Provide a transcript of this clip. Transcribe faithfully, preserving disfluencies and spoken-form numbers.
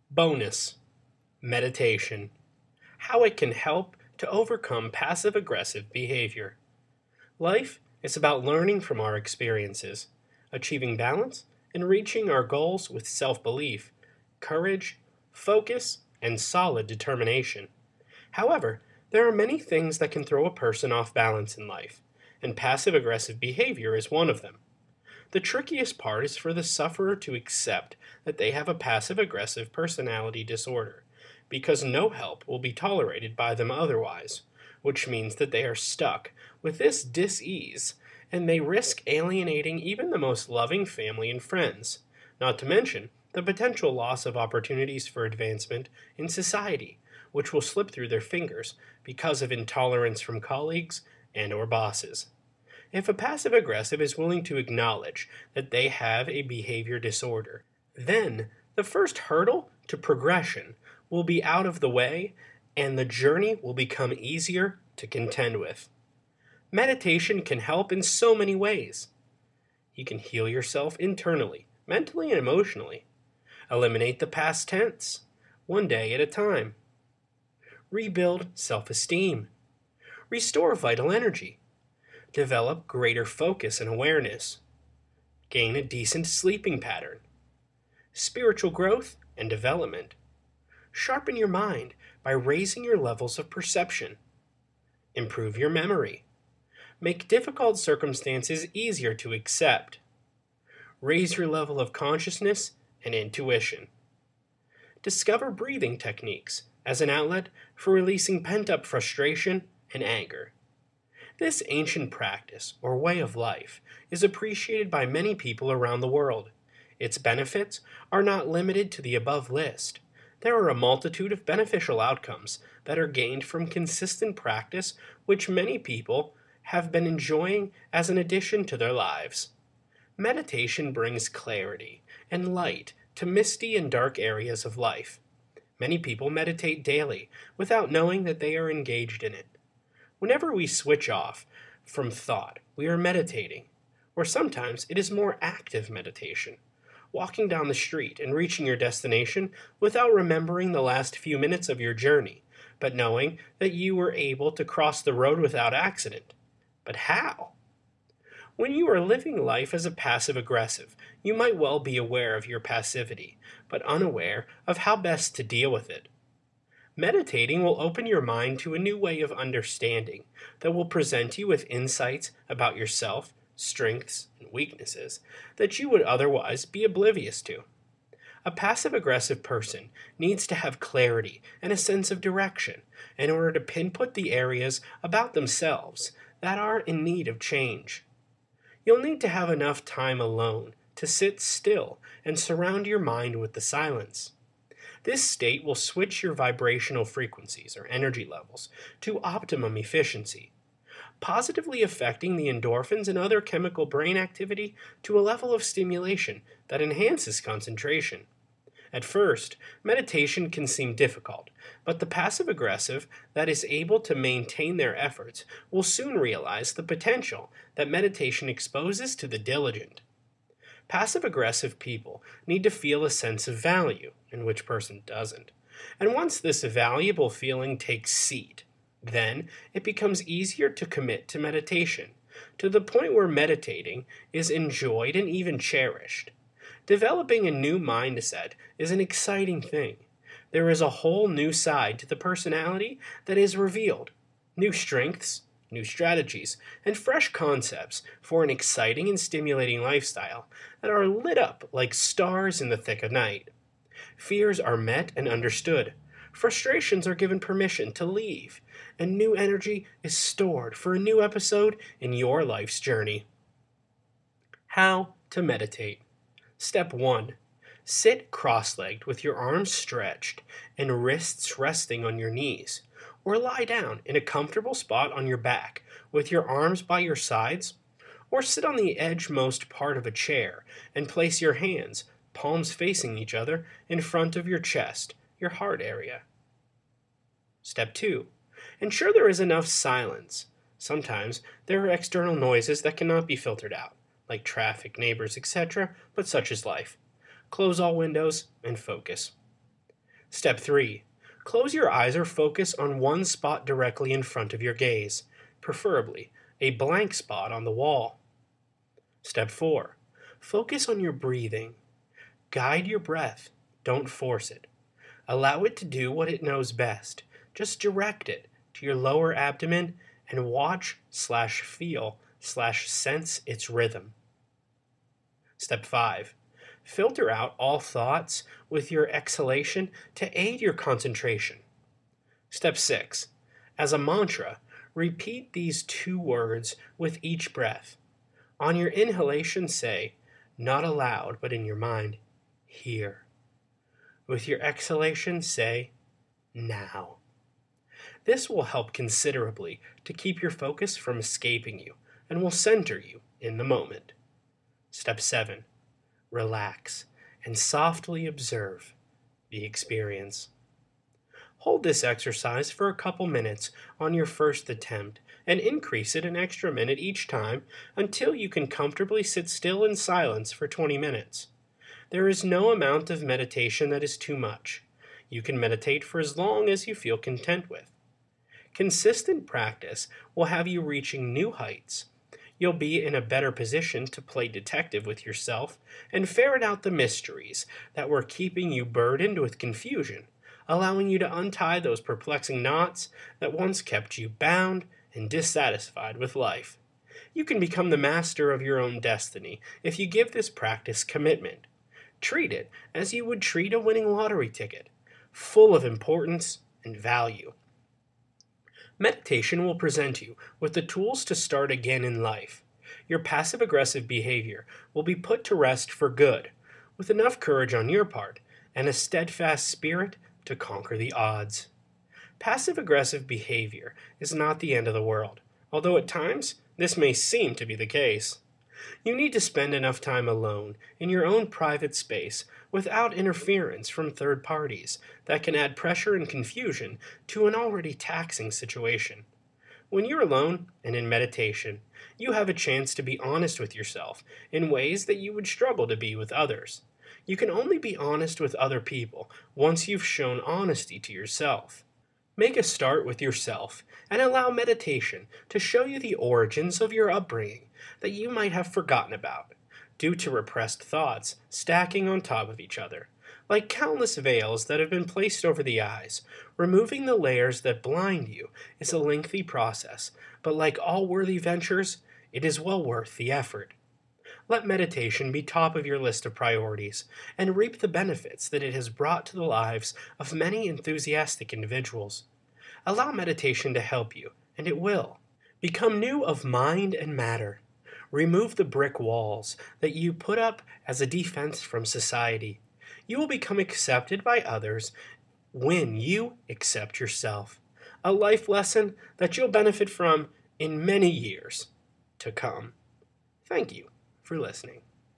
Bonus: meditation. How it can help to overcome passive aggressive behavior. Life is about learning from our experiences, achieving balance, and reaching our goals with self belief, courage, focus, and solid determination. However, there are many things that can throw a person off balance in life, and passive aggressive behavior is one of them. The trickiest part is for the sufferer to accept that they have a passive aggressive personality disorder, because no help will be tolerated by them otherwise, which means that they are stuck with this dis-ease and they risk alienating even the most loving family and friends, not to mention the potential loss of opportunities for advancement in society, which will slip through their fingers because of intolerance from colleagues and or bosses. If a passive-aggressive is willing to acknowledge that they have a behavior disorder, then the first hurdle to progression will be out of the way and the journey will become easier to contend with. Meditation can help in so many ways. You can heal yourself internally, mentally and emotionally. Eliminate the past tense, one day at a time. Rebuild self-esteem. Restore vital energy. Develop greater focus and awareness. Gain a decent sleeping pattern. Spiritual growth and development. Sharpen your mind by raising your levels of perception. Improve your memory. Make difficult circumstances easier to accept. Raise your level of consciousness and intuition. Discover breathing techniques as an outlet for releasing pent-up frustration and anger. This ancient practice, or way of life, is appreciated by many people around the world. Its benefits are not limited to the above list. There are a multitude of beneficial outcomes that are gained from consistent practice which many people have been enjoying as an addition to their lives. Meditation brings clarity and light to misty and dark areas of life. Many people meditate daily without knowing that they are engaged in it. Whenever we switch off from thought, we are meditating, or sometimes it is more active meditation, walking down the street and reaching your destination without remembering the last few minutes of your journey, but knowing that you were able to cross the road without accident. But how? When you are living life as a passive-aggressive, you might well be aware of your passivity, but unaware of how best to deal with it. Meditating will open your mind to a new way of understanding that will present you with insights about yourself, strengths, and weaknesses that you would otherwise be oblivious to. A passive-aggressive person needs to have clarity and a sense of direction in order to pinpoint the areas about themselves that are in need of change. You'll need to have enough time alone to sit still and surround your mind with the silence. This state will switch your vibrational frequencies or energy levels to optimum efficiency, positively affecting the endorphins and other chemical brain activity to a level of stimulation that enhances concentration. At first, meditation can seem difficult, but the passive-aggressive that is able to maintain their efforts will soon realize the potential that meditation exposes to the diligent. Passive-aggressive people need to feel a sense of value, in which person doesn't. And once this valuable feeling takes seat, then it becomes easier to commit to meditation, to the point where meditating is enjoyed and even cherished. Developing a new mindset is an exciting thing. There is a whole new side to the personality that is revealed, new strengths, new strategies, and fresh concepts for an exciting and stimulating lifestyle that are lit up like stars in the thick of night. Fears are met and understood. Frustrations are given permission to leave, and new energy is stored for a new episode in your life's journey. How to meditate. Step one. Sit cross-legged with your arms stretched and wrists resting on your knees, or lie down in a comfortable spot on your back with your arms by your sides, or sit on the edgemost part of a chair and place your hands, palms facing each other, in front of your chest, your heart area. Step two. Ensure there is enough silence. Sometimes there are external noises that cannot be filtered out, like traffic, neighbors, et cetera, but such is life. Close all windows and focus. Step three. Close your eyes or focus on one spot directly in front of your gaze, preferably a blank spot on the wall. Step four. Focus on your breathing. Guide your breath. Don't force it. Allow it to do what it knows best. Just direct it to your lower abdomen and watch slash feel slash sense its rhythm. Step five. Filter out all thoughts with your exhalation to aid your concentration. Step six. As a mantra, repeat these two words with each breath. On your inhalation, say, not aloud but in your mind, here. With your exhalation, say, now. This will help considerably to keep your focus from escaping you and will center you in the moment. Step seven. Relax and softly observe the experience. Hold this exercise for a couple minutes on your first attempt and increase it an extra minute each time until you can comfortably sit still in silence for twenty minutes. There is no amount of meditation that is too much. You can meditate for as long as you feel content with. Consistent practice will have you reaching new heights. You'll be in a better position to play detective with yourself and ferret out the mysteries that were keeping you burdened with confusion, allowing you to untie those perplexing knots that once kept you bound and dissatisfied with life. You can become the master of your own destiny if you give this practice commitment. Treat it as you would treat a winning lottery ticket, full of importance and value. Meditation will present you with the tools to start again in life. Your passive-aggressive behavior will be put to rest for good, with enough courage on your part and a steadfast spirit to conquer the odds. Passive-aggressive behavior is not the end of the world, although at times this may seem to be the case. You need to spend enough time alone in your own private space without interference from third parties that can add pressure and confusion to an already taxing situation. When you're alone and in meditation, you have a chance to be honest with yourself in ways that you would struggle to be with others. You can only be honest with other people once you've shown honesty to yourself. Make a start with yourself and allow meditation to show you the origins of your upbringing that you might have forgotten about, due to repressed thoughts stacking on top of each other. Like countless veils that have been placed over the eyes, removing the layers that blind you is a lengthy process, but like all worthy ventures, it is well worth the effort. Let meditation be top of your list of priorities, and reap the benefits that it has brought to the lives of many enthusiastic individuals. Allow meditation to help you, and it will. Become new of mind and matter. Remove the brick walls that you put up as a defense from society. You will become accepted by others when you accept yourself. A life lesson that you'll benefit from in many years to come. Thank you for listening.